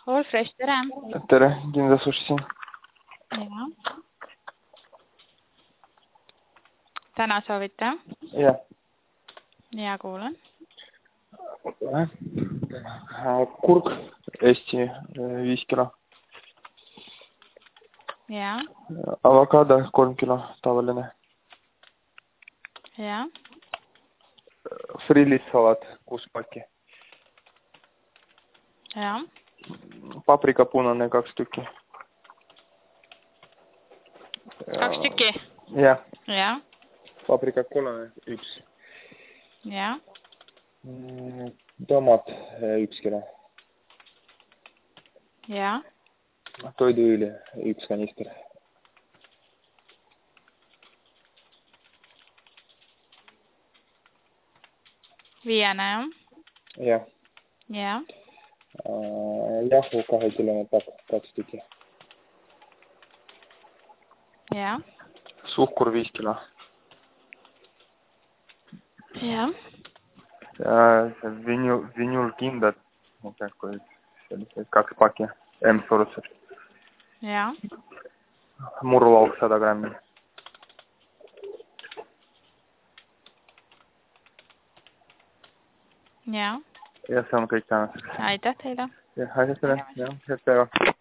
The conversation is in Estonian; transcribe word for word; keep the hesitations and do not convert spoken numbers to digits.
All Fresh, tere. Tere, kindlasti siin. Ja. Täna soovite? Jah. Ja kuulan. Kurk, Eesti viis kilo. Ja. Avokado kolm kilo, tavaline. Ja. Friilissalat kuus paki. Ja. Paprika punane kaks tükki. Kaks tükki? Jah. Ja. Paprika kollane üks. Ja. Tomat üks kilo. Ja. Toiduõli üks kanister. Viiene, jah? Jah. Ja. Jahu kahe kilone pakk, kaks tükki. Ja. Suhkur viis kilo. Ja. Vinul, vinulkindad, sellised kaks paki, M-suurused. Ja. Murulauk sada grammi. Ja. Ja see on kõik tänaseks. Aitäh teile. Jah, aitäh teile. Jah, head päeva.